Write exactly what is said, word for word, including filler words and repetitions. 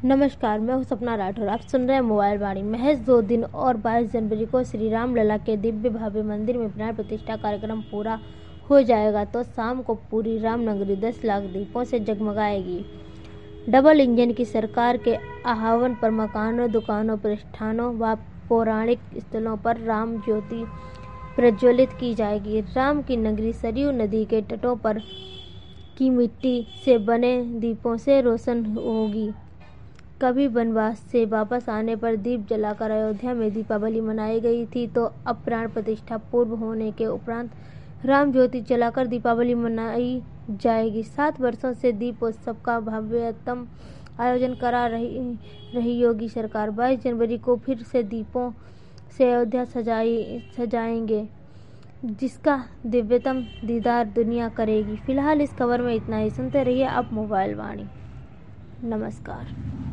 नमस्कार, मैं हूं सपना राठौर। आप सुन रहे हैं मोबाइल वाणी। महज दो दिन और बाईस जनवरी को श्री राम लला के दिव्य भव्य मंदिर में प्राण प्रतिष्ठा कार्यक्रम पूरा हो जाएगा तो शाम को पूरी रामनगरी दस लाख दीपों से जगमगाएगी। डबल इंजन की सरकार के आह्वान पर मकानों, दुकानों, प्रतिष्ठानों व पौराणिक स्थलों पर राम ज्योति प्रज्वलित की जाएगी। राम की नगरी सरयू नदी के तटों पर की मिट्टी से बने दीपों से रोशन होगी। कभी वनवास से वापस आने पर दीप जलाकर अयोध्या में दीपावली मनाई गई थी, तो अब प्राण प्रतिष्ठा पूर्व होने के उपरांत राम ज्योति जलाकर दीपावली मनाई जाएगी। सात वर्षों से दीपोत्सव का भव्यतम आयोजन करा रही रही योगी सरकार बाईस जनवरी को फिर से दीपों से अयोध्या सजाई सजाएंगे, जिसका दिव्यतम दीदार दुनिया करेगी। फिलहाल इस खबर में इतना ही। सुनते रहिए आप मोबाइल वाणी। नमस्कार।